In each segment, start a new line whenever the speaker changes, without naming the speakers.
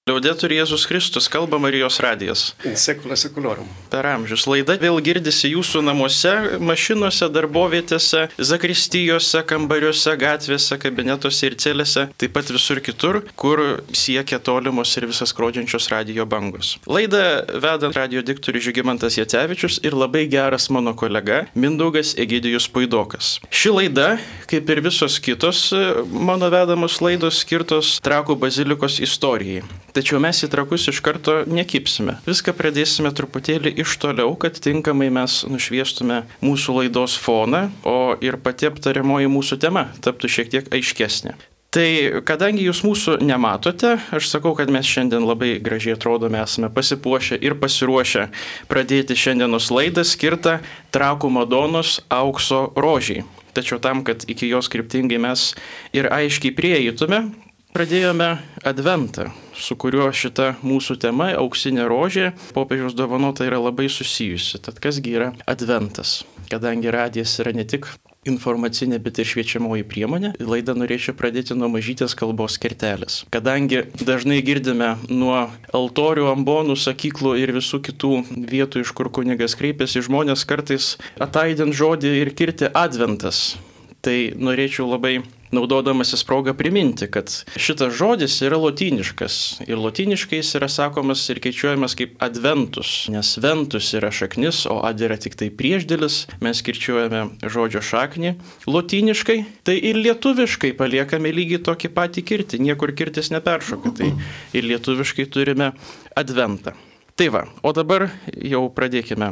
Liaudetur Jėzus Kristus, kalba Marijos radijas.
In secula seculorum.
Per amžius laida vėl girdisi jūsų namuose, mašinuose, darbovietėse, zakristijose, kambariuose, gatvėse, kabinetuose ir celėse, taip pat visur kitur, kur siekia tolimos ir visas skrodžiančios radijo bangos. Laidą veda radijo diktorius Žygimantas Jacevičius ir labai geras mano kolega Mindaugas Egidijus Puidokas. Ši laida, kaip ir visos kitos mano vedamos laidos, skirtos Trakų bazilikos istorijai. Tačiau mes į Trakus iš karto nekipsime. Viską pradėsime truputėlį iš toliau, kad tinkamai mes nušviestume mūsų laidos foną, o ir pati aptariamoji mūsų tema taptų šiek tiek aiškesnė. Tai kadangi jūs mūsų nematote, aš sakau, kad mes šiandien labai gražiai atrodome, esame pasipuošę ir pasiruošę pradėti šiandienos laidą skirtą Trakų Madonos aukso rožiai. Tačiau tam, kad iki jos kryptingai mes ir aiškiai prieitume, pradėjome Adventą, su kuriuo šita mūsų tema, auksinė rožė, popiežiaus dovanota yra labai susijusi. Tad kasgi yra Adventas? Kadangi radijas yra ne tik informacinė, bet ir šviečiamoji priemonė, laidą norėčiau pradėti nuo mažytės kalbos kertelės. Kadangi dažnai girdime nuo altorių, ambonų, sakyklų ir visų kitų vietų, iš kur kunigas kreipiasi, žmonės kartais ataidint žodį ir kirti Adventas. Tai norėčiau labai, naudodamasis progą, priminti, kad šitas žodis yra lotyniškas. Ir lotyniškai jis yra sakomas ir kirčiuojamas kaip adventus, nes ventus yra šaknis, o ad yra tik tai priešdėlis. Mes kirčiuojame žodžio šaknį lotyniškai, tai ir lietuviškai paliekame lygiai tokį patį kirtį, niekur kirtis neperšoka. Tai ir lietuviškai turime adventą. Tai va, o dabar jau pradėkime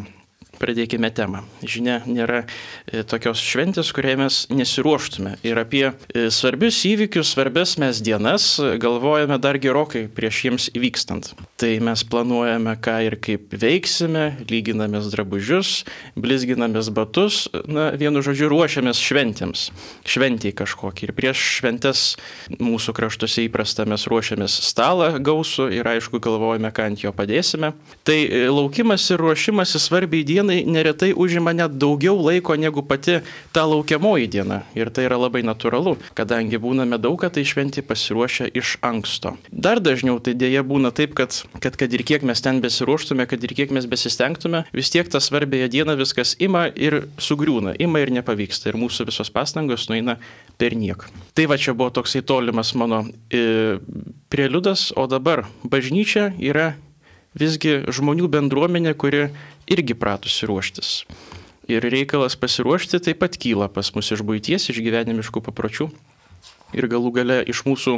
temą. Žinia, nėra tokios šventės, kuriai mes nesiruoštume. Ir apie svarbius įvykius, svarbias mes dienas galvojame dar gerokai prieš jiems įvykstant. Tai mes planuojame, ką ir kaip veiksime, lyginamės drabužius, blizginamės batus, vienu žodžiu ruošiamės šventėms. Šventėj kažkokį. Ir prieš šventes mūsų kraštuose įprasta mes ruošiamės stalą gausų ir aišku galvojame, ką ant jo padėsime. Tai laukimas ir ruošimas svarbiai dienai neretai užima net daugiau laiko negu pati ta laukiamoji diena. Ir tai yra labai natūralu, kadangi būname daug ką tai šventį pasiruošę iš anksto. Dar dažniau tai dėja būna taip, kad ir kiek mes ten besiruoštume, kad ir kiek mes besistengtume, vis tiek tą svarbėją dieną viskas ima ir sugriūna, ima ir nepavyksta. Ir mūsų visos pastangos nueina per nieką. Tai va čia buvo toksai tolimas mano preliudas, o dabar bažnyčia yra visgi žmonių bendruomenė, kuri irgi pratusi ruoštis. Ir reikalas pasiruošti taip pat kyla pas mus iš buities, iš gyvenimiškų papročių ir galų gale iš mūsų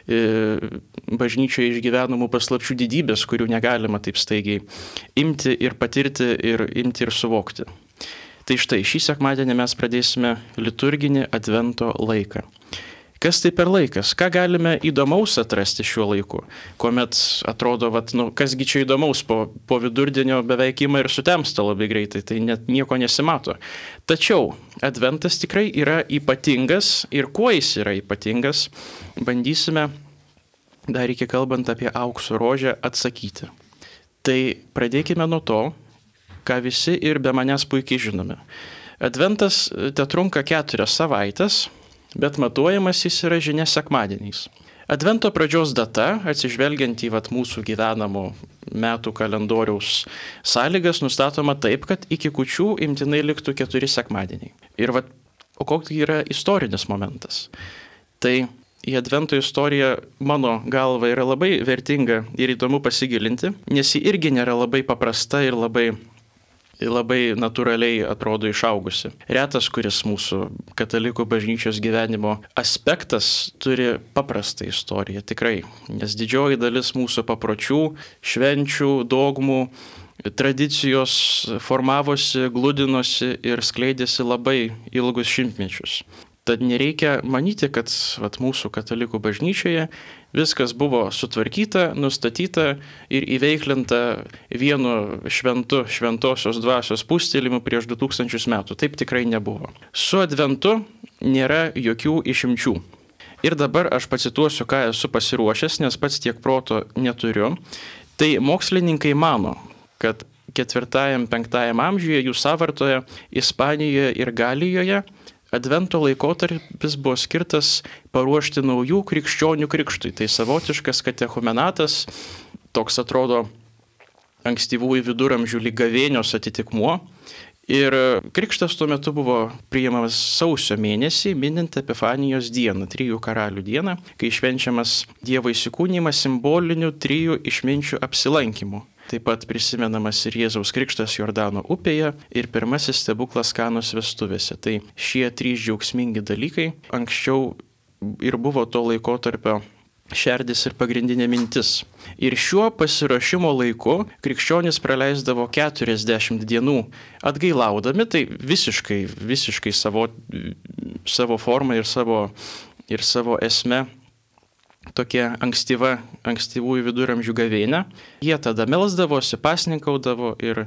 bažnyčioje išgyvenamų paslapčių didybės, kurių negalima taip staigiai imti ir patirti ir imti ir suvokti. Tai štai, šį sekmadienį mes pradėsime liturginį Advento laiką. Kas tai per laikas? Ką galime įdomaus atrasti šiuo laiku? Kuomet atrodo, kasgi čia įdomaus, po vidurdienio beveik ima ir sutemsta labai greitai, tai net nieko nesimato. Tačiau Adventas tikrai yra ypatingas ir kuo jis yra ypatingas, bandysime dar iki kalbant apie aukso rožę atsakyti. Tai pradėkime nuo to, ką visi ir be manęs puikiai žinome. Adventas trunka 4 savaitės, bet matuojamas jis yra žinia sekmadieniais. Advento pradžios data, atsižvelgiant į mūsų gyvenamų metų kalendoriaus sąlygas, nustatoma taip, kad iki kūčių imtinai liktų 4 sekmadieniai. Ir o koks yra istorinis momentas? Tai į Advento istoriją mano galva yra labai vertinga ir įdomu pasigilinti, nes ji irgi nėra labai paprasta ir labai natūraliai atrodo išaugusi. Retas, kuris mūsų katalikų bažnyčios gyvenimo aspektas turi paprastą istoriją, tikrai. Nes didžioji dalis mūsų papročių, švenčių, dogmų, tradicijos formavosi, gludinosi ir skleidėsi labai ilgus šimtmečius. Tad nereikia manyti, kad mūsų katalikų bažnyčioje viskas buvo sutvarkyta, nustatyta ir įveiklinta vienu šventosios dvasios pūstelėjimu prieš 2000 metų. Taip tikrai nebuvo. Su Adventu nėra jokių išimčių. Ir dabar aš pacituosiu, ką esu pasiruošęs, nes pats tiek proto neturiu. Tai mokslininkai mano, kad 4-5 amžiuje jų sąvartoje Ispanijoje ir Galijoje Advento laikotarpis buvo skirtas paruošti naujų krikščionių krikštui. Tai savotiškas katechumenatas, toks atrodo ankstyvųjų viduramžių lyg gavėnios atitikmuo. Ir krikštas tuo metu buvo priimamas sausio mėnesį, minint Epifanijos dieną, 3 karalių dieną, kai švenčiamas Dievo įsikūnijimas simboliniu 3 išminčių apsilankimu. Taip pat prisimenamas ir Jėzaus krikštas Jordano upėje ir pirmasis stebuklas Kanos vestuvėse. Tai šie 3 džiaugsmingi dalykai anksčiau ir buvo to laikotarpio šerdis ir pagrindinė mintis. Ir šiuo pasiruošimo laiku krikščionys praleisdavo 40 dienų atgailaudami, tai visiškai savo formą ir savo esme tokia ankstyvųjų viduramžių gavėnia. Jie tada melsdavosi, pasninkaudavo ir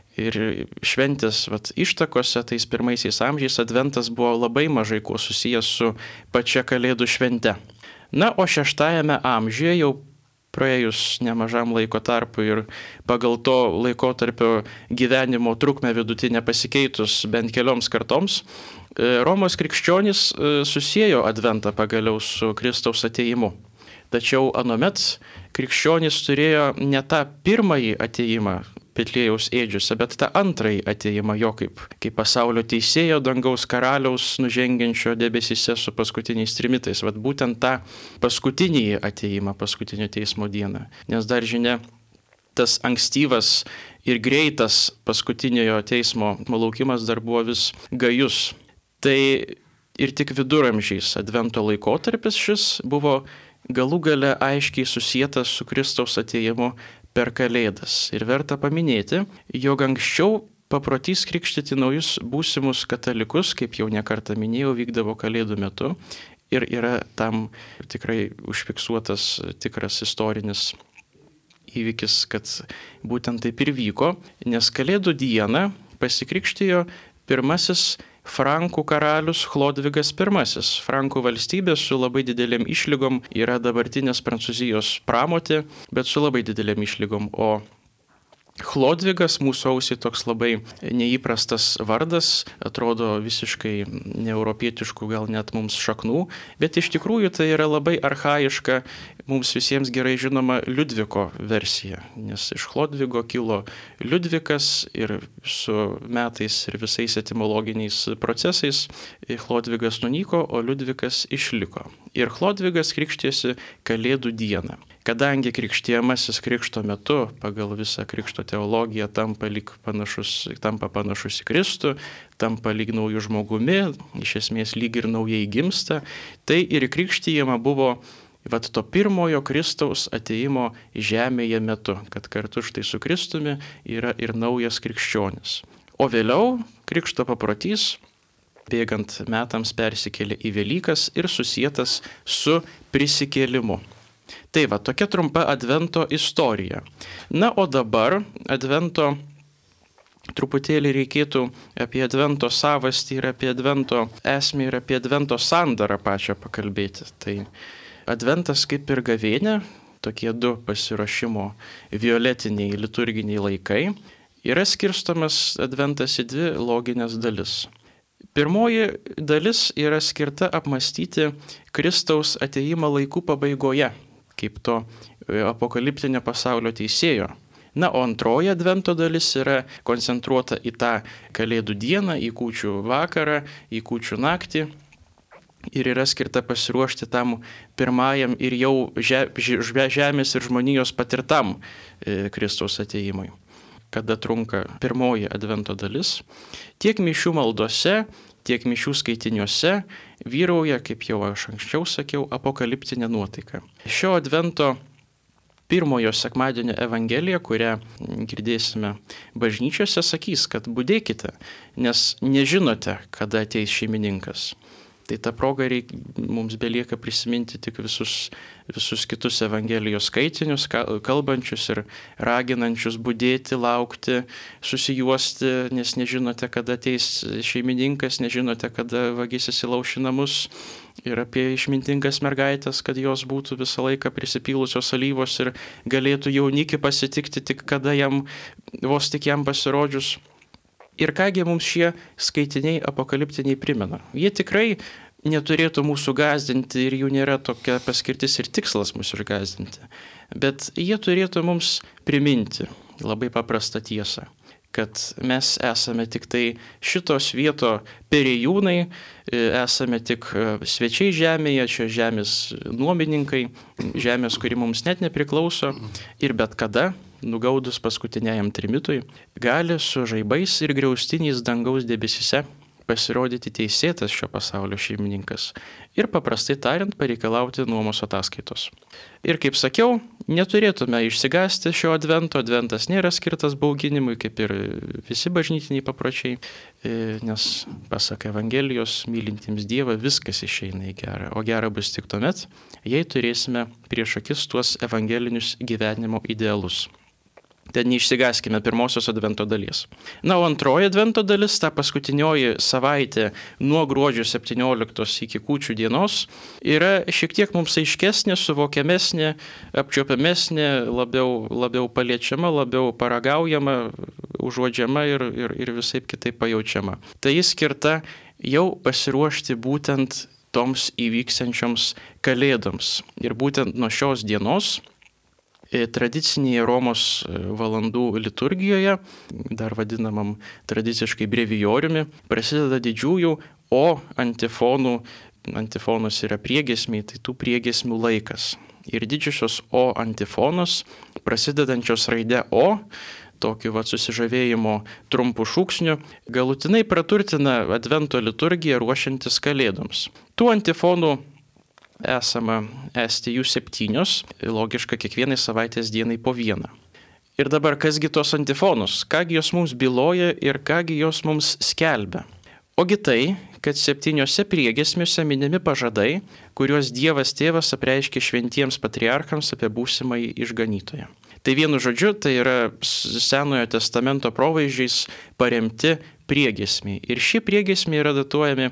šventės ištakose, tais pirmaisiais amžiais adventas buvo labai mažai kuo susijęs su pačia Kalėdų švente. Na, o 6 amžiuje jau praėjus nemažam laiko tarpu ir pagal to laikotarpio gyvenimo trukmę vidutinę pasikeitus bent kelioms kartoms, Romos krikščionys susiejo adventą pagaliau su Kristaus atėjimu. Tačiau anuomet krikščionys turėjo ne tą pirmąjį atėjimą Betliejaus ėdžiuose, bet tą antrąjį atėjimą jo kaip pasaulio teisėjo, dangaus karaliaus nužengiančio debesyse su paskutiniais trimitais. Vat būtent tą paskutinį atėjimą, paskutinio teismo dieną. Nes dar žinia, tas ankstyvas ir greitas paskutiniojo teismo laukimas dar buvo vis gajus. Tai ir tik viduramžiais advento laikotarpis šis buvo galų gale aiškiai susietas su Kristaus atėjimu per Kalėdas. Ir verta paminėti, jog anksčiau paprotys krikštyti naujus būsimus katalikus, kaip jau nekartą minėjau, vykdavo Kalėdų metu ir yra tam tikrai užfiksuotas tikras istorinis įvykis, kad būtent taip ir vyko, nes Kalėdų dieną pasikrikštijo pirmasis Frankų karalius Chlodvigas I. Frankų valstybė su labai didelėm išlygom yra dabartinės Prancūzijos pramotė, bet su labai didelėm išlygom. O Chlodvigas, mūsų ausiai toks labai neįprastas vardas, atrodo visiškai neeuropietiškų, gal net mums šaknų, bet iš tikrųjų tai yra labai archaiška, mums visiems gerai žinoma Liudviko versija, nes iš Chlodvigo kilo Liudvikas ir su metais ir visais etimologiniais procesais Chlodvigas nunyko, o Liudvikas išliko. Ir Chlodvigas krikštėsi Kalėdų dieną. Kadangi krikštijamasis krikšto metu pagal visą krikšto teologiją tampa panašus į Kristų, tampa lyg naujų žmogumi, iš esmės lyg ir naujai gimsta, tai ir krikštijama buvo to pirmojo Kristaus atėjimo žemėje metu, kad kartu štai su Kristumi yra ir naujas krikščionis. O vėliau krikšto paprotys bėgant metams persikėlė į Velykas ir susietas su prisikėlimu. Tai tokia trumpa advento istorija. Na, o dabar advento truputėlį reikėtų apie advento savastį ir apie advento esmę ir apie advento sandarą pačią pakalbėti. Tai adventas kaip ir gavėnė, tokie 2 pasiruošimo violetiniai liturginiai laikai, yra skirstomas adventas į 2 loginės dalis. Pirmoji dalis yra skirta apmąstyti Kristaus atėjimą laikų pabaigoje, kaip to apokaliptinio pasaulio teisėjo. Na, o antroji advento dalis yra koncentruota į tą Kalėdų dieną, į kūčių vakarą, į kūčių naktį ir yra skirta pasiruošti tam pirmajam ir jau žemės ir žmonijos patirtam Kristaus atėjimui. Kada trunka pirmoji advento dalis, tiek mišių maldose, tiek mišių skaitiniuose vyrauja, kaip jau aš anksčiau sakiau, apokaliptinė nuotaika. Šio advento pirmojo sekmadienio evangelija, kurią girdėsime bažnyčiose, sakys, kad budėkite, nes nežinote, kada ateis šeimininkas. Tai ta proga mums belieka prisiminti tik visus kitus Evangelijos skaitinius, kalbančius ir raginančius budėti, laukti, susijuosti, nes nežinote, kada ateis šeimininkas, nežinote, kada vagis įsilauš į namus. Ir apie išmintingas mergaitės, kad jos būtų visą laiką prisipylusios alyvos ir galėtų jaunikį pasitikti tik kada vos tik jam pasirodžius. Ir kągi mums šie skaitiniai apokaliptiniai primena? Jie tikrai neturėtų mūsų gąsdinti ir jų nėra tokia paskirtis ir tikslas mūsų išgąsdinti. Bet jie turėtų mums priminti labai paprastą tiesą, kad mes esame tik tai šitos vieto perėjūnai, esame tik svečiai žemėje, čia žemės nuomininkai, žemės, kuri mums net nepriklauso ir bet kada, nugaudus paskutiniajam trimitui, gali su žaibais ir griaustiniais dangaus debesyse pasirodyti teisėtas šio pasaulio šeimininkas ir paprastai tariant pareikalauti nuomos ataskaitos. Ir kaip sakiau, neturėtume išsigąsti šio advento, adventas nėra skirtas bauginimui, kaip ir visi bažnytiniai papročiai, nes pasak Evangelijos, mylintiems Dievą viskas išeina į gerą, o gera bus tik tuomet, jei turėsime prieš akis tuos evangelinius gyvenimo idealus. Tad neišsigąskime pirmosios advento dalies. Na, o antroji advento dalis, ta paskutinioji savaitė nuo gruodžio 17 iki kūčių dienos, yra šiek tiek mums aiškesnė, suvokiamesnė, apčiuopiamesnė, labiau paliečiama, labiau paragaujama, užuodžiama ir visaip kitaip pajaučiama. Tai jis skirta jau pasiruošti būtent toms įvyksiančioms kalėdoms. Ir būtent nuo šios dienos tradicinėje Romos valandų liturgijoje, dar vadinamam tradiciškai brevijoriumi, prasideda didžiųjų O antifonų, antifonos yra priegiesmiai, tai tų priegiesmių laikas. Ir didžiosios O antifonos, prasidedančios raide O, tokiu susižavėjimo trumpų šūksnių, galutinai praturtina advento liturgiją ruošiantis kalėdoms. Tų antifonų esama esti jų 7, logiška kiekvienai savaitės dienai po vieną. Ir dabar kasgi tos antifonus, kągi jos mums byloja ir kągi jos mums skelbia. Ogi tai, kad 7 priegiesmiuose minimi pažadai, kuriuos Dievas Tėvas apreiškė šventiems patriarchams apie būsimąjį išganytoją. Tai vienu žodžiu, tai yra Senojo testamento provaizdžiais paremti priegiesmiai. Ir šie priegiesmiai yra datuojami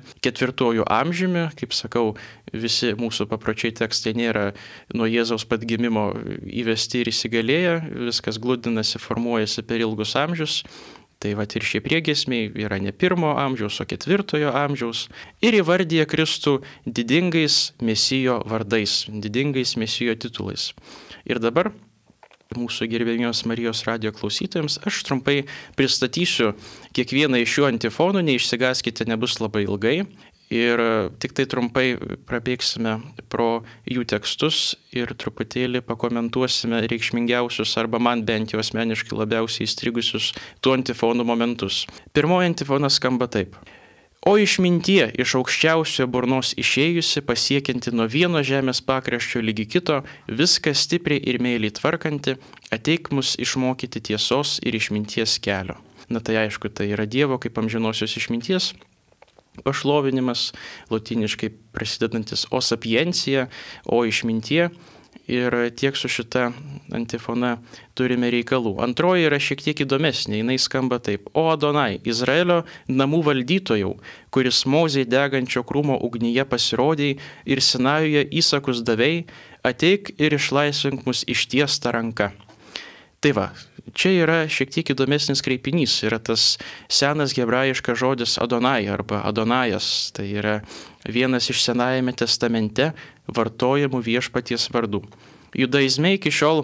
4 amžiumi, kaip sakau, visi mūsų papročiai tekstai nėra nuo Jėzaus pat gimimo įvesti ir įsigalėję, viskas gludinasi, formuojasi per ilgus amžius. Tai ir šie priegiesmiai yra ne 1 amžiaus, o 4 amžiaus ir įvardyja Kristų didingais Mesijo vardais, didingais Mesijo titulais. Ir dabar mūsų gerbiamios Marijos radijo klausytojams aš trumpai pristatysiu kiekvieną iš šių antifonų, neišsigąskite, nebus labai ilgai. Ir tik tai trumpai prabėgsime pro jų tekstus ir truputėlį pakomentuosime reikšmingiausius arba man bent jau asmeniškai labiausiai įstrigusius tų antifonų momentus. Pirmoji antifona skamba taip. O išmintie iš aukščiausio burnos išėjusi, pasiekianti nuo vieno žemės pakraščio lygi kito, viską stipriai ir meiliai tvarkanti, ateik mus išmokyti tiesos ir išminties kelio. Na tai aišku, tai yra Dievo kaip amžinosios išminties pašlovinimas, lotyniškai prasidedantis o sapiencija, o išmintie. Ir tiek su šita antifona turime reikalų. Antroji yra šiek tiek įdomesnė, jinai skamba taip. O Adonai, Izraelio namų valdytojau, kuris Mozei degančio krūmo ugnyje pasirodėjai ir Sinajuje įsakus davei, ateik ir išlaisvink mus ištiesta ranka. Tai va, čia yra šiek tiek įdomesnis kreipinys, yra tas senas hebrajiškas žodis Adonai arba Adonajas, tai yra vienas iš Senajame testamente vartojamų viešpaties vardų. Judaizme iki šiol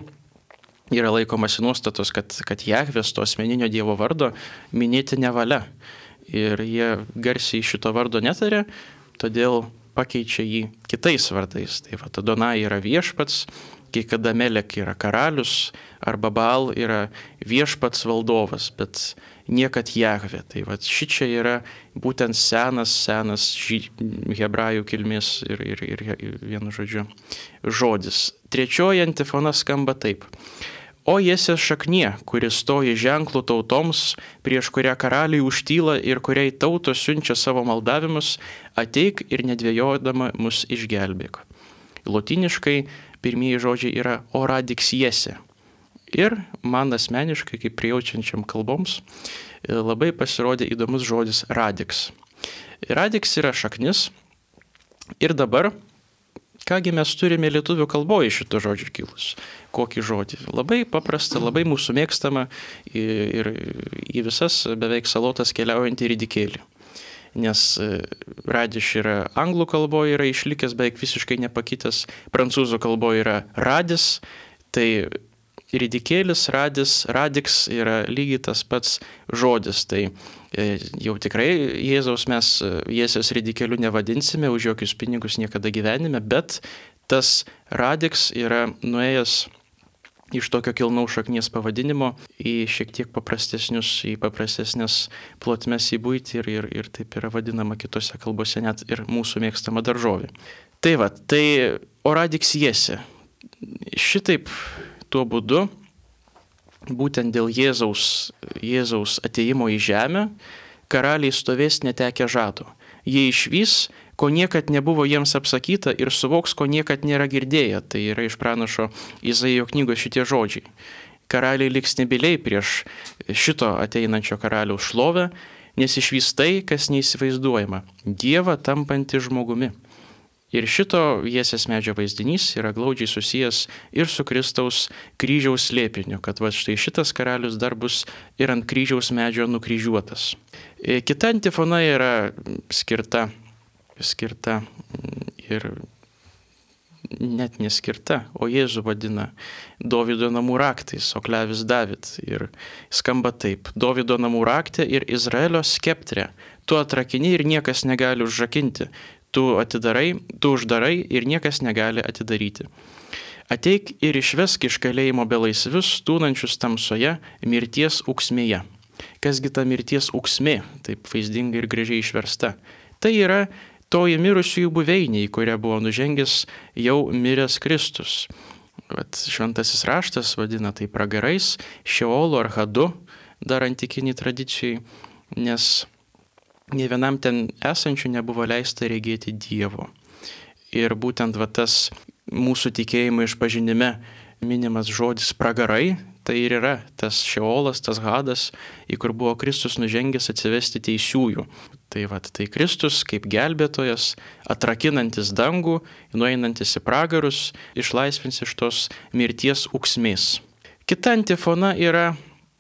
yra laikomasi nuostatos, kad Jahvės, to asmeninio Dievo vardo, minėti nevalia. Ir jie garsiai šito vardo netarė, todėl pakeičia jį kitais vardais. Tai va, Adonai yra viešpats, kai kada Melek yra karalius, arba Baal yra viešpats valdovas, bet niekad Jahvė. Tai va, šičia yra būtent senas hebrajų kilmės ir vienu žodžiu žodis. Trečioji antifona skamba taip. O Jesės šaknie, kuris stoji ženklų tautoms, prieš kurią karaliai užtyla ir kuriai tautos siunčia savo maldavimus, ateik ir nedvejodama mus išgelbėk. Lotyniškai pirmieji žodžiai yra o radix Jesė. Ir man asmeniškai, kaip prijaučiančiam kalboms, labai pasirodė įdomus žodis radix. Radix yra šaknis ir dabar Kągi mes turime lietuvių kalboje šito žodžio kilus? Kokį žodį? Labai paprasta, labai mūsų mėgstama ir į visas beveik salotas keliaujantį ridikėlį. Nes radiš yra anglų kalboje yra išlikęs beveik visiškai nepakitęs, prancūzų kalboje yra radis, tai ridikėlis, radis, radiks yra lygiai tas pats žodis. Tai jau tikrai Jėzaus mes Jėzaus ridikėliu nevadinsime, už jokius pinigus niekada gyvenime, bet tas radiks yra nuėjęs iš tokio kilnaus šaknies pavadinimo į šiek tiek paprastesnės plotmes į buitį ir taip yra vadinama kitose kalbose, net ir mūsų mėgstama daržovė. Tai va, tai oradiks Jėse. Šitaip tuo būdu, būtent dėl Jėzaus atėjimo į žemę, karaliai stovės netekę žado. Jie išvys, ko niekad nebuvo jiems apsakyta ir suvoks, ko niekad nėra girdėję. Tai yra iš pranašo Izaijo knygos šitie žodžiai. Karaliai liks nebyliai prieš šito ateinančio karaliaus šlovę, nes išvys tai, kas neįsivaizduojama - Dievą tampantį žmogumi. Ir šito Jėsės medžio vaizdinys yra glaudžiai susijęs ir su Kristaus kryžiaus slėpiniu, kad va štai šitas karalius dar bus ir ant kryžiaus medžio nukryžiuotas. Kita antifona yra skirta ir net neskirta, o Jėzų vadina Dovydo namų raktais, o klevis David. Ir skamba taip: Dovydo namų raktė ir Izraelio skeptrė, tu atrakini ir niekas negali užrakinti. Tu uždarai ir niekas negali atidaryti. Ateik ir išvesk iš kalėjimo belaisvius, tūnančius tamsoje, mirties ūksmėje. Kasgi ta mirties ūksmė, taip vaizdingai ir gražiai išversta? Tai yra toji mirusiųjų buveinė, į kurią buvo nužengęs jau miręs Kristus. Šventasis raštas vadina tai pragarais, Šeolo ar Hadu, dar antikinį tradicijai, nes nė vienam ten esančių nebuvo leista regėti Dievo. Ir būtent tas mūsų tikėjimo išpažinime minimas žodis pragarai, tai ir yra tas Šeolas, tas Hadas, į kur buvo Kristus nužengęs atsivesti teisiųjų. Tai Kristus kaip gelbėtojas, atrakinantis dangų, nueinantis į pragarus, išlaisvins iš tos mirties ūksmės. Kita antifona yra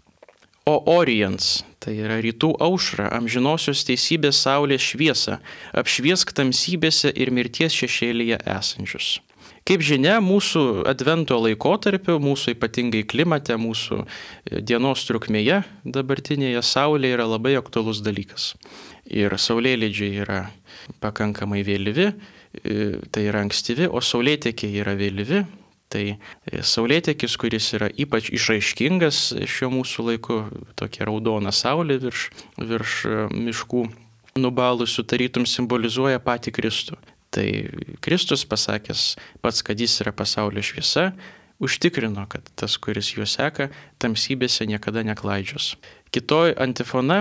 O Oriens, tai yra rytų aušra, amžinosios teisybės saulės šviesa, apšviesk tamsybėse ir mirties šešėlyje esančius. Kaip žinia, mūsų advento laikotarpiu, mūsų ypatingai klimate, mūsų dienos trukmėje dabartinėje saulė yra labai aktualus dalykas. Ir saulėlydžiai yra pakankamai vėlyvi, tai yra ankstyvi, o saulėtekiai yra vėlyvi. Tai saulėtekis, kuris yra ypač išraiškingas šiuo mūsų laiku, tokia raudona saulė virš miškų nubalusių, tarytum simbolizuoja patį Kristų. Tai Kristus pasakęs pats, kad jis yra pasaulio šviesa, užtikrino, kad tas, kuris juo seka, tamsybėse niekada neklaidžios. Kitoj antifona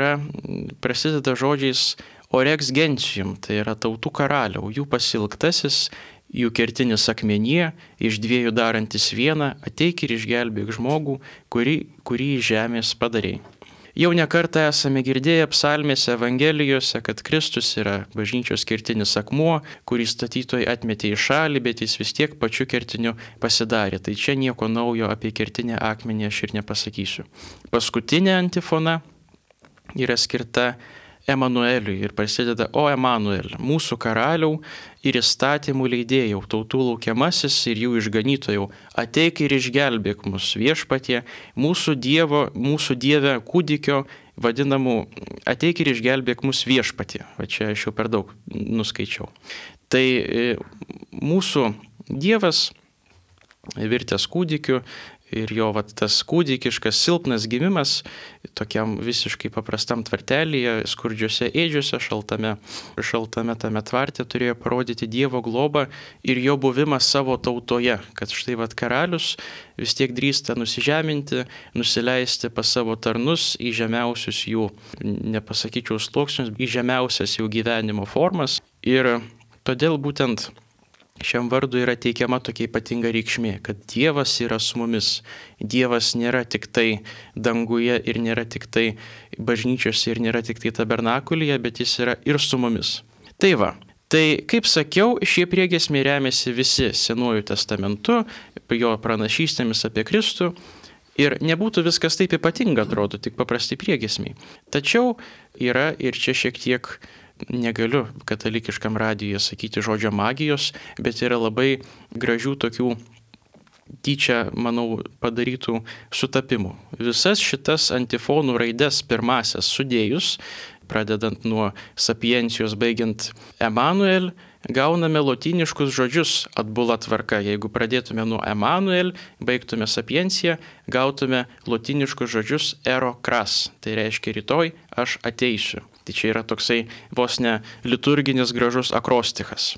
prasideda žodžiais Orex Gentium, tai yra tautų karaliau, jų pasilgtasis, jų kertinis akmenyje, iš dviejų darantis vieną, ateik ir išgelbėk žmogų, kurį žemės padarei. Jau nekartą esame girdėję psalmėse, evangelijose, kad Kristus yra bažnyčios kertinis akmuo, kurį statytojai atmetė į šalį, bet jis vis tiek pačiu kertiniu pasidarė. Tai čia nieko naujo apie kertinę akmenį aš ir nepasakysiu. Paskutinė antifona yra skirta Emanueliui ir prasideda: O Emanuel, mūsų karaliau ir įstatymų leidėjau, tautų laukiamasis ir jų išganytojau, ateik ir išgelbėk mus viešpatie, mūsų Dieve kūdikio vadinamų, ateik ir išgelbėk mus viešpatie. Va čia aš jau per daug nuskaičiau. Tai mūsų Dievas virtęs kūdikiu ir jo tas kūdikiškas silpnas gimimas tokiam visiškai paprastam tvartelyje, skurdžiuose ėdžiuose, šaltame tame tvarte turėjo parodyti Dievo globą ir jo buvimą savo tautoje, kad štai karalius vis tiek drįsta nusižeminti, nusileisti pas savo tarnus į žemiausius jų, nepasakyčiau sluoksnius, į žemiausias jų gyvenimo formas. Ir todėl būtent šiam vardui yra teikiama tokia ypatinga reikšmė, kad Dievas yra su mumis. Dievas nėra tik tai danguje ir nėra tik tai bažnyčiose ir nėra tik tai tabernakulyje, bet jis yra ir su mumis. Tai va, Tai, kaip sakiau, šie priegiesmiai remiasi visi Senuoju testamentu, jo pranašystėmis apie Kristų. Ir nebūtų viskas taip ypatinga, atrodo, tik paprasti priegiesmiai. Tačiau yra ir čia šiek tiek, negaliu katalikiškam radijuje sakyti žodžio magijos, bet yra labai gražių tokių tyčia, manau, padarytų sutapimų. Visas šitas antifonų raides pirmasias sudėjus, pradedant nuo sapiencijos baigiant Emanuel, gauname lotyniškus žodžius atbula tvarka. Jeigu pradėtume nuo Emanuel, baigtume sapienciją, gautume lotyniškus žodžius ero kras. Tai reiškia rytoj aš ateisiu. Tai čia yra toksai vos ne liturginis gražus akrostikas.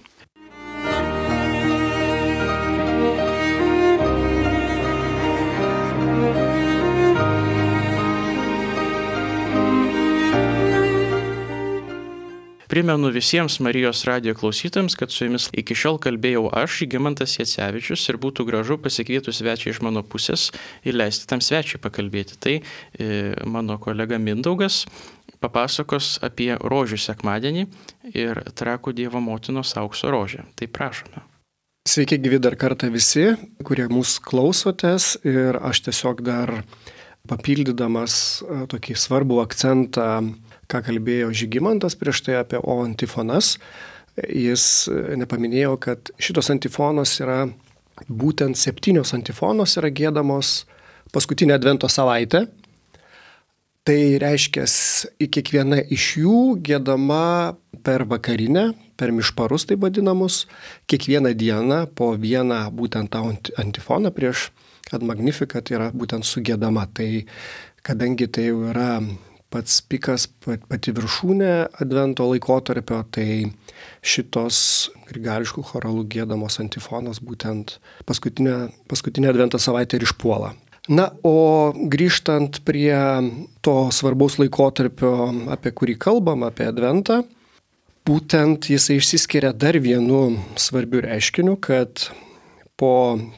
Primenu visiems Marijos radijo klausytojams, kad su jumis iki šiol kalbėjau aš, Žygimantas Jacevičius, ir būtų gražu pasikvietus svečią iš mano pusės ir leisti tam svečiui pakalbėti. Tai mano kolega Mindaugas papasakos apie rožių sekmadienį ir Trakų Dievo motinos aukso rožę. Tai prašome.
Sveiki gyvi dar kartą visi, kurie mūsų klausotės, ir aš tiesiog dar papildydamas tokį svarbų akcentą, ką kalbėjo Žygimantas prieš tai apie O antifonas, jis nepaminėjo, kad šitos antifonos yra, būtent 7 antifonos yra giedamos paskutinę Advento savaitę. Tai reiškia, kiekviena iš jų giedama per vakarinę, per mišparus taip vadinamus, kiekvieną dieną po vieną būtent tą antifoną prieš Ad Magnificat yra būtent sugiedama. Tai kadangi tai jau yra pats pikas, pati viršūnė Advento laikotarpio, tai šitos grigališkų choralų giedamos antifonos būtent paskutinę Advento savaitę ir išpuola. Na, o grįžtant prie to svarbaus laikotarpio, apie kurį kalbam, apie Adventą, būtent jisai išsiskiria dar vienu svarbiu reiškiniu, kad po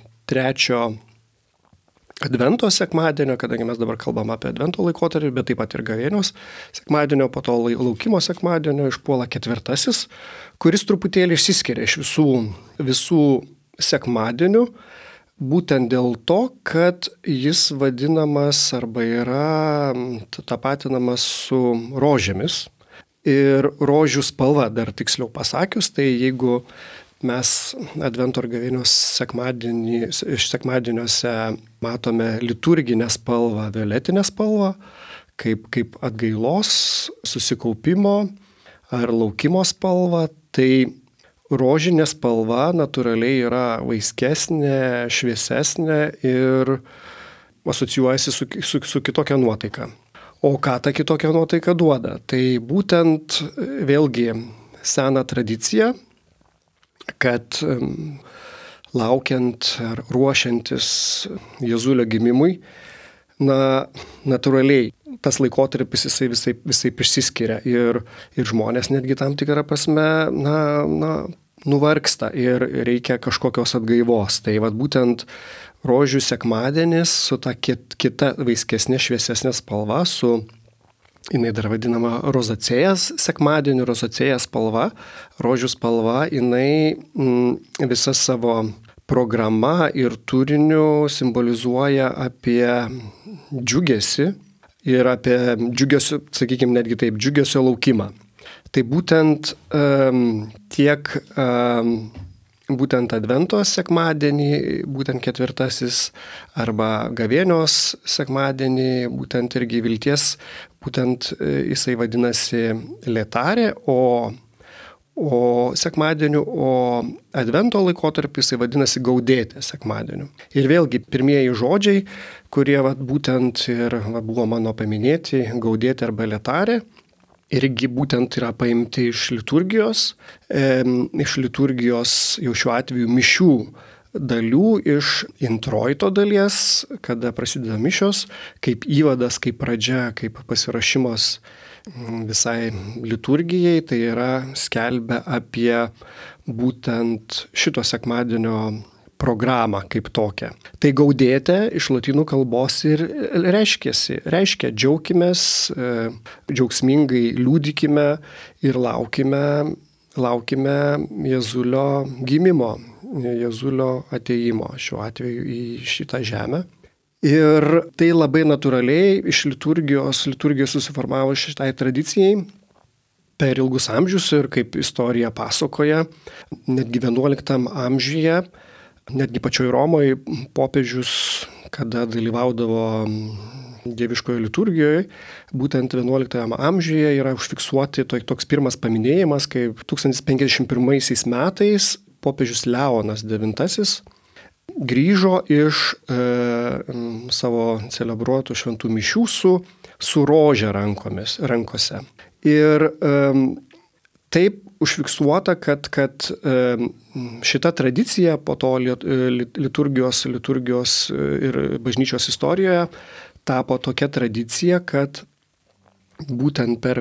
3 Advento sekmadienio, kadangi mes dabar kalbam apie Advento laikotarpį, bet taip pat ir gavėnios sekmadienio, po to laukimo sekmadienio išpuola 4, kuris truputėlį išsiskiria iš visų sekmadienių, būtent dėl to, kad jis vadinamas arba yra tapatinamas su rožėmis. Ir rožių spalva, dar tiksliau pasakius, tai jeigu mes Advento ir gavėnios sekmadieniuose matome liturginę spalvą, violetinę spalvą, kaip atgailos, susikaupimo ar laukimo spalva, tai rožinė spalva natūraliai yra vaiskesnė, šviesesnė ir asocijuojasi su kitokia nuotaika. O ką ta kitokia nuotaika duoda? Tai būtent vėlgi sena tradicija, kad laukiant ar ruošiantis Jėzulio gimimui, natūraliai tas laikotarpis jisai visaip išsiskiria ir žmonės netgi tam tikrą prasme nuvargsta ir reikia kažkokios atgaivos. Tai vat būtent rožių sekmadienis su ta kita vaiskesnė, šviesesnė spalva, jinai dar vadinama rozacėjas sekmadieniu, rozacėjas spalva, rožių spalva, jinai visą savo programą ir turiniu simbolizuoja apie džiugesį ir apie džiugesio, sakykime, netgi taip, džiugesio laukimą. Tai būtent tiek būtent Advento sekmadienį, būtent 4 arba gavėnios sekmadienį, būtent irgi vilties, būtent jisai vadinasi letarė, o sekmadieniu, o Advento laikotarpį jisai vadinasi gaudėtė sekmadieniu. Ir vėlgi pirmieji žodžiai, kurie būtent ir buvo mano paminėti, gaudėtė arba letarė, irgi būtent yra paimti iš liturgijos jau šiuo atveju mišių dalių, iš introito dalies, kada prasideda mišios, kaip įvadas, kaip pradžia, kaip pasirašymas visai liturgijai, tai yra skelbia apie būtent šito sekmadienio programą kaip tokią. Tai gaudėtė iš lotynų kalbos ir reiškia džiaukimės, džiaugsmingai liūdikime ir laukime laukime Jėzulio gimimo, Jėzulio ateimo šiuo atveju į šitą žemę. Ir tai labai natūraliai iš liturgijos susiformavo šitai tradicijai per ilgus amžius ir kaip istorija pasakoja, netgi 11 amžiuje, netgi pačioj Romoje popiežius, kada dalyvaudavo dieviškoje liturgijoje, būtent 11 amžiuje yra užfiksuoti toks pirmas paminėjimas, kaip 1051 metais popiežius Leonas IX grįžo iš savo celebruotų šventų mišių su rože rankose. Ir taip užfiksuota, kad šita tradicija po to liturgijos ir bažnyčios istorijoje tapo tokia tradicija, kad būtent per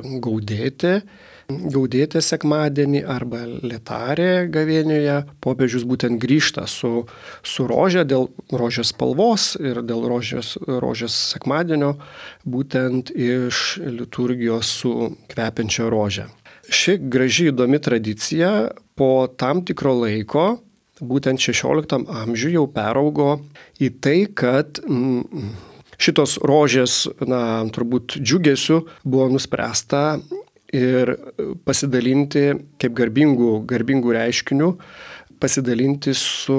gaudėtę sekmadienį arba letarę gavėnioje popiežius būtent grįžta su rože dėl rožės spalvos ir dėl rožės sekmadienio būtent iš liturgijos su kvepiančia rože. Ši graži įdomi tradicija po tam tikro laiko, būtent 16 amžiuje jau peraugo į tai, kad šitos rožės, turbūt džiugesiu buvo nuspręsta ir pasidalinti kaip garbingų reiškinių, pasidalinti su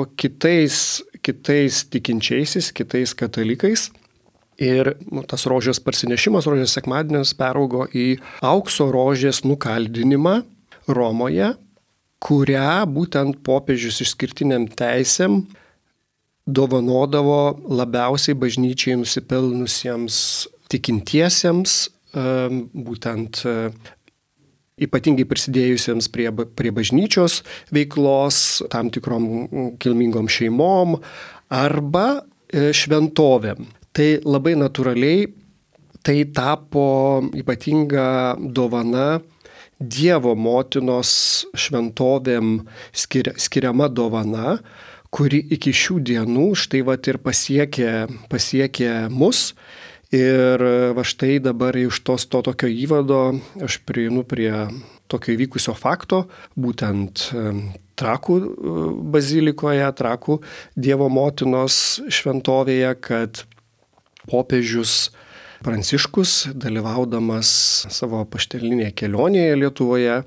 kitais tikinčiaisiais, kitais katalikais. Ir tas rožės parsinešimas, rožės sekmadienis peraugo į aukso rožės nukaldinimą Romoje, kurią būtent popiežius išskirtiniam teisėm dovanodavo labiausiai bažnyčiai nusipelnusiems tikintiesiems, būtent ypatingai prisidėjusiems prie bažnyčios veiklos, tam tikrom kilmingom šeimom arba šventovėm. Tai labai natūraliai tai tapo ypatinga dovana Dievo motinos šventovėm skiriama dovana, kuri iki šių dienų štai ir pasiekė mus. Ir štai dabar iš to tokio įvado aš prieinu prie tokio įvykusio fakto, būtent Trakų bazilikoje, Trakų Dievo motinos šventovėje, kad popiežius Pranciškus, dalyvaudamas savo apaštalinėje kelionėje Lietuvoje,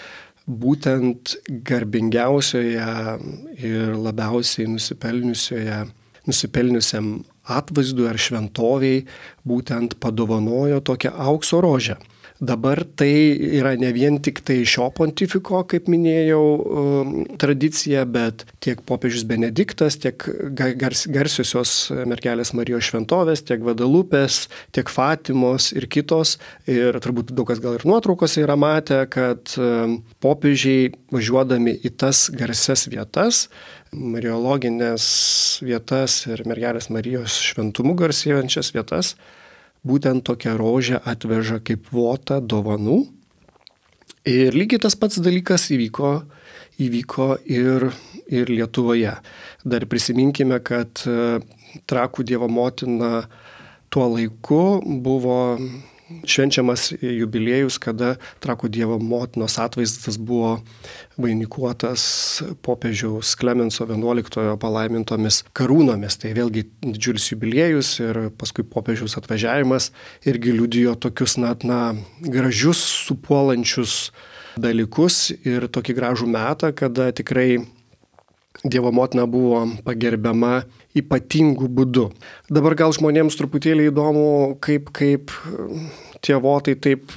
būtent garbingiausioje ir labiausiai nusipelniusiam atvaizdui ar šventoviai būtent padovanojo tokią aukso rožę. Dabar tai yra ne vien tik tai šio pontifiko, kaip minėjau, tradicija, bet tiek popiežius Benediktas, tiek garsiosios mergelės Marijos šventovės, tiek Vadalupės, tiek Fatimos ir kitos. Ir turbūt daug kas gal ir nuotraukose yra matę, kad popiežiai važiuodami į tas garsias vietas, mariologinės vietas ir mergelės Marijos šventumu garsėjančias vietas, būtent tokią rožę atveža kaip votą dovanų. Ir lygiai tas pats dalykas įvyko ir Lietuvoje. Dar prisiminkime, kad Trakų Dievo motina tuo laiku buvo švenčiamas jubiliejus, kada Trakų Dievo motinos atvaizdas buvo vainikuotas popiežiaus Klemenso XI palaimintomis karūnomis. Tai vėlgi didžiulis jubiliejus ir paskui popiežiaus atvažiavimas irgi liudijo tokius gražius, supuolančius dalykus ir tokį gražų metą, kada tikrai Dievo motina buvo pagerbiama ypatingų būdų. Dabar gal žmonėms truputėlį įdomu, kaip tie votai taip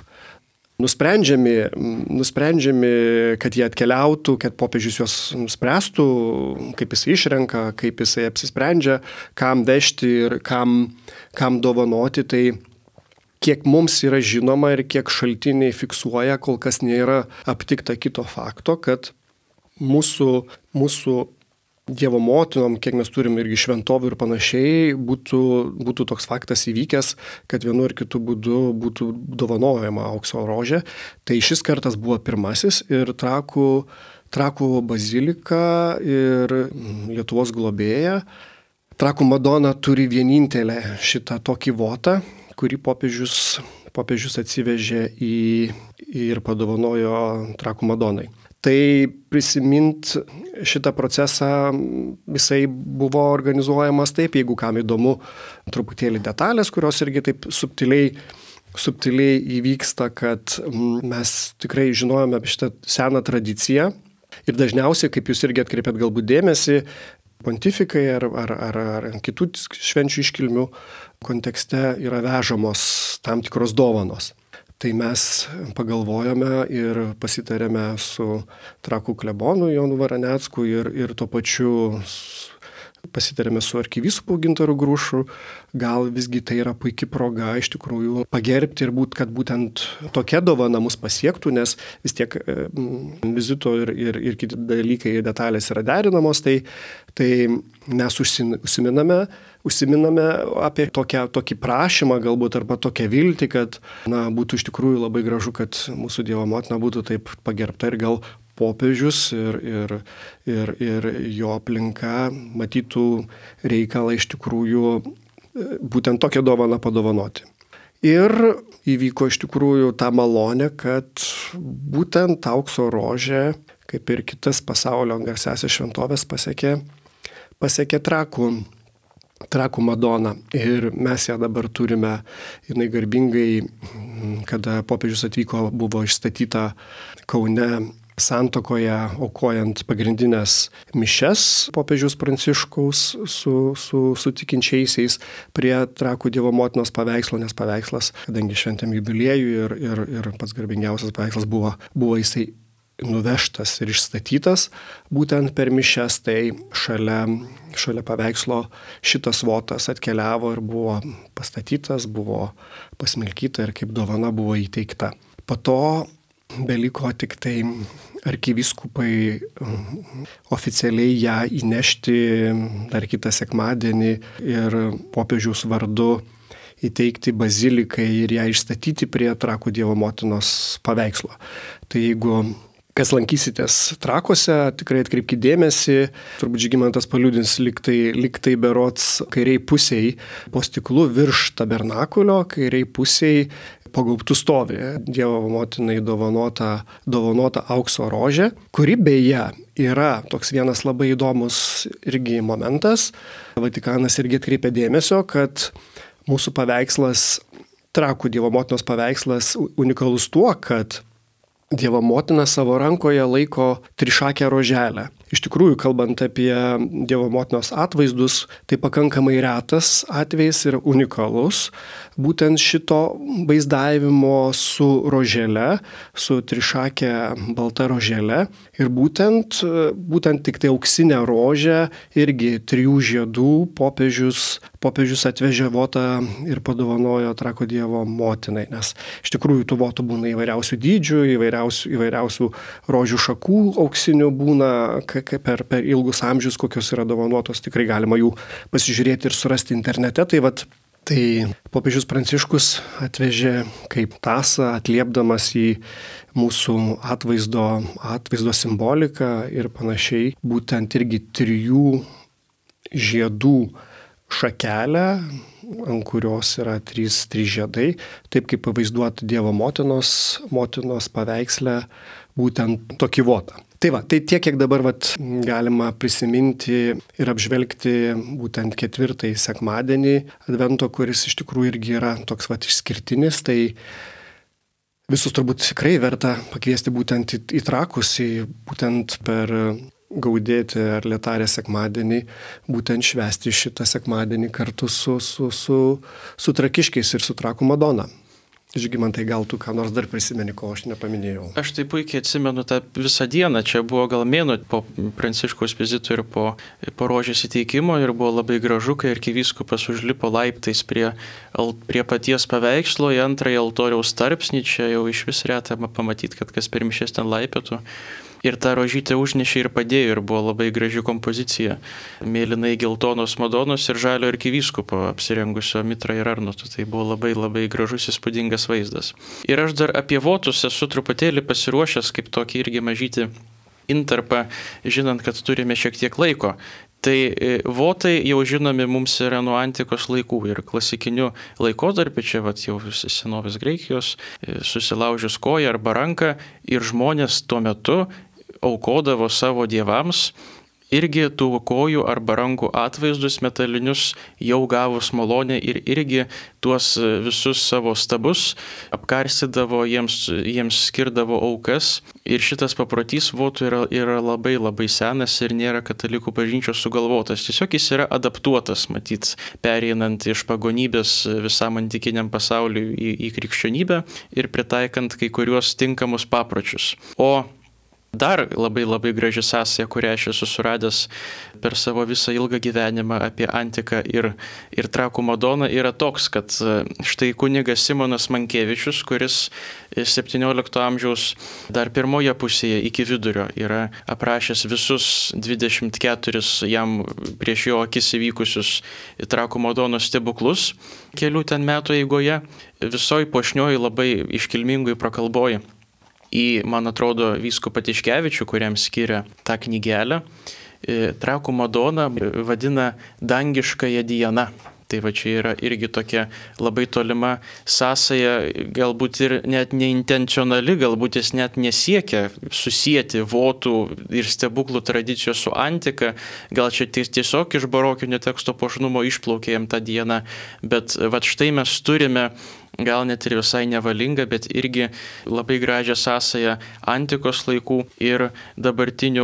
nusprendžiami, kad jie atkeliautų, kad popiežius juos nuspręstų, kaip jisai išrenka, kaip jisai apsisprendžia, kam vežti ir kam dovanoti. Tai kiek mums yra žinoma ir kiek šaltiniai fiksuoja, kol kas nėra aptikta kito fakto, kad mūsų Dievo motinom, kiek mes turim irgi šventovių ir panašiai, būtų toks faktas įvykęs, kad vienu ar kitu būdu būtų dovanojama aukso rožė. Tai šis kartas buvo pirmasis ir Trakų bazilika ir Lietuvos globėja. Trakų Madona turi vienintelę šitą tokį votą, kurį popiežius atsivežė į ir padovanojo Trakų Madonai. Tai prisimint šitą procesą, jisai buvo organizuojamas taip, jeigu kam įdomu, truputėlį detalės, kurios irgi taip subtiliai įvyksta, kad mes tikrai žinojome apie šitą seną tradiciją ir dažniausiai, kaip jūs irgi atkreipėt galbūt dėmesį, pontifikai ar kitų švenčių iškilmių kontekste yra vežamos tam tikros dovanos. Tai mes pagalvojome ir pasitarėme su Trakų klebonu Jonu Varanecku ir tuo pačiu pasitarėme su arkivyskupu Gintaru Grušu. Gal visgi tai yra puikia proga iš tikrųjų pagerbti ir kad būtent tokia dovana mus pasiektų, nes vis tiek vizito ir kiti dalykai ir detalės yra derinamos, tai mes užsiminame apie tokį prašymą galbūt arba tokią viltį, kad būtų iš tikrųjų labai gražu, kad mūsų Dievo motina būtų taip pagerbta ir gal popiežius ir jo aplinka matytų reikalą iš tikrųjų būtent tokią dovaną padovanoti. Ir įvyko iš tikrųjų ta malonė, kad būtent aukso rožė, kaip ir kitas pasaulio garsiasias šventovės, pasiekė Trakų Madoną. Ir mes ją dabar turime, jinai garbingai, kada popiežius atvyko, buvo išstatyta Kaune Santuokoje, aukojant pagrindinės mišias popiežiaus Pranciškaus su tikinčiaisiais prie Trakų Dievo motinos paveikslo, nes paveikslas, kadangi šventėm jubiliejų ir pats garbingiausias paveikslas buvo jisai nuvežtas ir išstatytas būtent per mišias, tai šalia paveikslo šitas votas atkeliavo ir buvo pastatytas, buvo pasmilkyta ir kaip dovana buvo įteikta. Po to beliko tik tai arkivyskupai oficialiai ją įnešti dar kitą sekmadienį ir popiežiaus vardu įteikti bazilikai ir ją išstatyti prie Trakų Dievo motinos paveikslo. Tai jeigu kas lankysitės Trakuose, tikrai atkreipkite dėmesį, turbūt Žygimantas paliudins, liktai berods kairiai pusiai po stiklu virš tabernakulio, kairiai pusiai po gaubtu stovi Dievo motinai dovanota aukso rožė, kuri beje yra toks vienas labai įdomus irgi momentas. Vatikanas irgi atkreipia dėmesio, kad mūsų paveikslas, Trakų Dievo motinos paveikslas unikalus tuo, kad Dievo motina savo rankoje laiko trišakę roželę. Iš tikrųjų, kalbant apie Dievo motinos atvaizdus, tai pakankamai retas atvejis ir unikalus. Būtent šito vaizdavimo su rožele, su trišakė balta rožele. Ir būtent tik tai auksinę rožę, irgi 3 žiedų popiežius atvežė votą ir padovanojo Trakų Dievo motinai. Nes iš tikrųjų tų votų būna įvairiausių dydžių, įvairiausių rožių šakų auksinių būna, per ilgus amžius, kokios yra dovanotos, tikrai galima jų pasižiūrėti ir surasti internete. Tai popiežius Pranciškus atvežė kaip tasą, atliepdamas į mūsų atvaizdo simboliką ir panašiai, būtent irgi 3 žiedų šakelę, ant kurios yra 3 žiedai, taip kaip pavaizduota Dievo motinos paveiksle, būtent tokį votą. Tai tiek, kiek dabar galima prisiminti ir apžvelgti būtent 4 sekmadienį Advento, kuris iš tikrųjų irgi yra toks išskirtinis, tai visus turbūt tikrai verta pakviesti būtent į Trakus, būtent per Gaudėti ar Letarė sekmadienį, būtent švęsti šitą sekmadienį kartu su trakiškiais ir su Trakų Madona. Žygimantai, gal tu ką nors dar prisimeni, ko aš nepaminėjau?
Aš tai puikiai atsimenu tą visą dieną, čia buvo gal mėnuo po Pranciškaus vizito ir po rožės įteikimo ir buvo labai gražu, kai arkivyskupas užlipo laiptais prie paties paveikslo į antrąjį altoriaus tarpsnį, čia jau iš vis reta pamatyti, kad kas per mišias ten laipėtų. Ir tą rožytę užnešė ir padėjo ir buvo labai graži kompozicija. Mėlynai geltonos Madonos ir žalio arkivyskupo apsirengusio mitra ir arnotu. Tai buvo labai labai gražus įspūdingas vaizdas. Ir aš dar apie votus esu truputėlį pasiruošęs kaip tokį irgi mažytį intarpą, žinant, kad turime šiek tiek laiko. Tai votai jau žinomi mums yra nuo antikos laikų ir klasikiniu laikotarpiu, čia jau senovės Graikijos, susilaužius koją arba ranką ir žmonės tuo metu aukodavo savo dievams irgi tų kojų arba rankų atvaizdus metalinius jau gavus malonę ir irgi tuos visus savo stabus apkarstydavo, jiems skirdavo aukas. Ir šitas paprotys votų yra labai labai senas ir nėra katalikų bažnyčios sugalvotas. Tiesiog jis yra adaptuotas, matyt, pereinant iš pagonybės visam antikiniam pasauliui į krikščionybę ir pritaikant kai kuriuos tinkamus papročius. O dar labai labai graži sąsaja, kurią aš esu suradęs per savo visą ilgą gyvenimą apie antiką ir Trakų Madoną, yra toks, kad štai kunigas Simonas Mankevičius, kuris 17 amžiaus dar pirmoje pusėje iki vidurio yra aprašęs visus 24 jam prieš jo akis įvykusius Trakų Madonos stebuklus kelių ten metų eigoje, visoj puošnioj labai iškilmingai prakalboji į, man atrodo, vyskupą Tiškevičių, kuriam skiria tą knygelę, Trakų Madoną vadina dangiškąja diena. Tai va čia yra irgi tokia labai tolima sąsaja, galbūt ir net neintencionali, galbūt jis net nesiekia susijęti votų ir stebuklų tradicijos su antika, gal čia tiesiog iš barokinio teksto puošnumo išplaukė jam tą dieną, bet va štai mes turime gal net ir visai nevalinga, bet irgi labai gražią sąsają antikos laikų ir dabartinių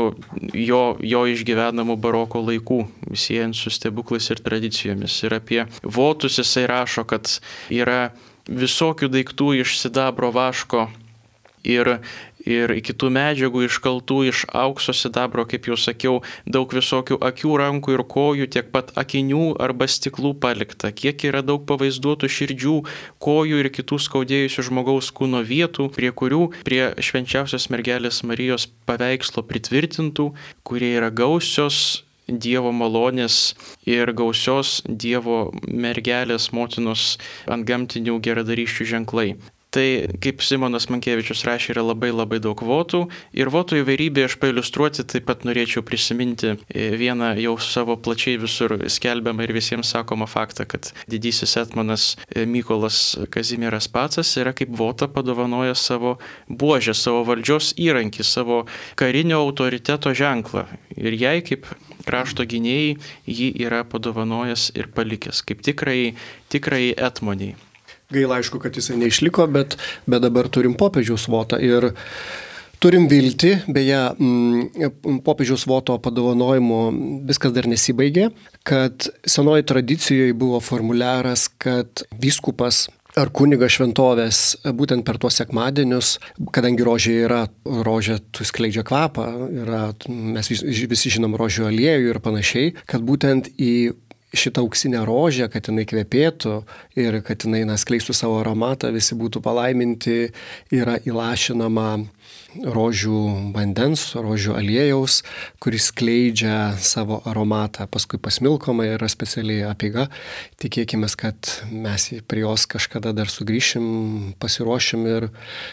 jo išgyvenamų baroko laikų, siejant su stebuklais ir tradicijomis. Ir apie votus jisai rašo, kad yra visokių daiktų iš sidabro, vaško ir kitų medžiagų iškaltų iš aukso, sidabro, kaip jau sakiau, daug visokių akių, rankų ir kojų, tiek pat akinių arba stiklų palikta, kiek yra daug pavaizduotų širdžių, kojų ir kitų skaudėjusių žmogaus kūno vietų, prie švenčiausios mergelės Marijos paveikslo pritvirtintų, kurie yra gausios Dievo malonės ir gausios Dievo mergelės motinos antgamtinių geradarysčių ženklai. Tai, kaip Simonas Mankevičius rašė, yra labai labai daug votų. Ir votų įvairybė aš pailiustruoti taip pat norėčiau prisiminti vieną jau savo plačiai visur skelbiamą ir visiems sakomą faktą, kad didysis etmonas Mykolas Kazimieras Pacas yra kaip votą padovanojęs savo buožę, savo valdžios įrankį, savo karinio autoriteto ženklą. Ir jai kaip krašto gynėjai jį yra padovanojęs ir palikęs, kaip tikrai etmoniai.
Gaila, aišku, kad jisai neišliko, bet dabar turim popiežiaus votą ir turim viltį, beje, popiežiaus voto padovanojimo viskas dar nesibaigė, kad senoji tradicijoje buvo formuliaras, kad vyskupas ar kunigas šventovės būtent per tuos sekmadienius, kadangi rožė skleidžia kvapą, mes visi žinom rožių aliejų ir panašiai, kad būtent į šitą auksinę rožę, kad jinai kvepėtų ir kad jinai skleistų savo aromatą, visi būtų palaiminti, yra įlašinama rožių vandens, rožių aliejaus, kuris skleidžia savo aromatą. Paskui pasmilkoma yra specialiai apeiga. Tikėkime, kad mes prie jos kažkada dar sugrįšim, pasiruošim ir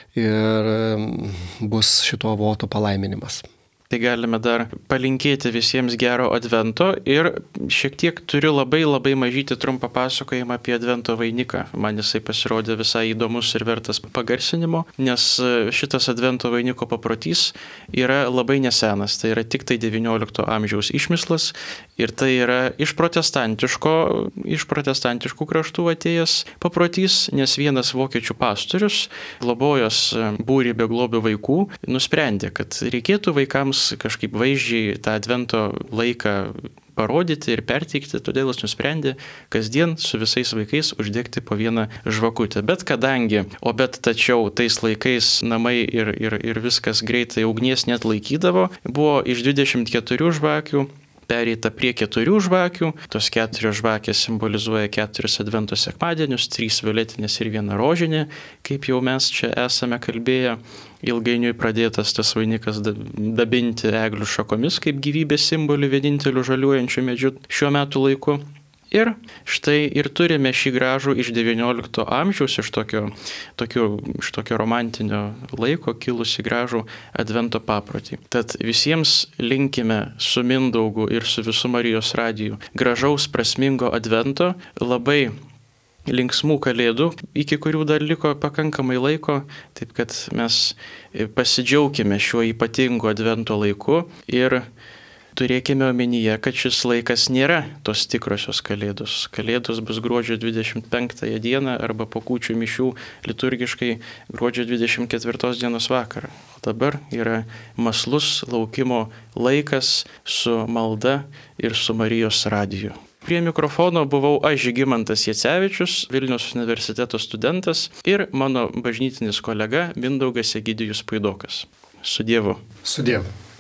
bus šito voto palaiminimas.
Tai galime dar palinkėti visiems gero advento ir šiek tiek turiu labai labai mažytį trumpą pasakojimą apie advento vainiką. Man jisai pasirodė visai įdomus ir vertas pagarsinimo, nes šitas advento vainiko paprotys yra labai nesenas. Tai yra tik tai 19 amžiaus išmislas ir tai yra iš protestantiškų kraštų atėjęs paprotys, nes vienas vokiečių pastorius, globojęs būrį beglobių vaikų, nusprendė, kad reikėtų vaikams kažkaip vaizdžiai tą advento laiką parodyti ir perteikti, todėl jis nusprendė kasdien su visais vaikais uždegti po vieną žvakutę. Bet tačiau tais laikais namai ir viskas greitai ugnies net laikydavo, buvo iš 24 žvakių pereita prie 4 žvakių. Tos 4 žvakės simbolizuoja 4 advento sekmadienius, 3 violetinės ir 1 rožinė, kaip jau mes čia esame kalbėję. Ilgainiui pradėtas tas vainikas dabinti eglių šakomis kaip gyvybės simbolių vieninteliu žaliuojančiu medžiu šiuo metu laiku. Ir štai ir turime šį gražų iš XIX amžiaus, iš tokio romantinio laiko kilusi gražų advento paprotį. Tad visiems linkime su Mindaugu ir su visu Marijos radiju gražaus prasmingo advento, labai linksmų kalėdų, iki kurių dar liko pakankamai laiko, taip kad mes pasidžiaukime šiuo ypatingu advento laiku ir turėkime omenyje, kad šis laikas nėra tos tikrosios kalėdos. Kalėdos bus gruodžio 25 dieną arba po kūčių mišių liturgiškai gruodžio 24 dienos vakarą. O dabar yra mąslus laukimo laikas su malda ir su Marijos radiju. Prie mikrofono buvau aš, Žygimantas Jacevičius, Vilniaus universiteto studentas ir mano bažnytinis kolega Mindaugas Egidijus Puidokas. Su Dievu.
Su Dievu.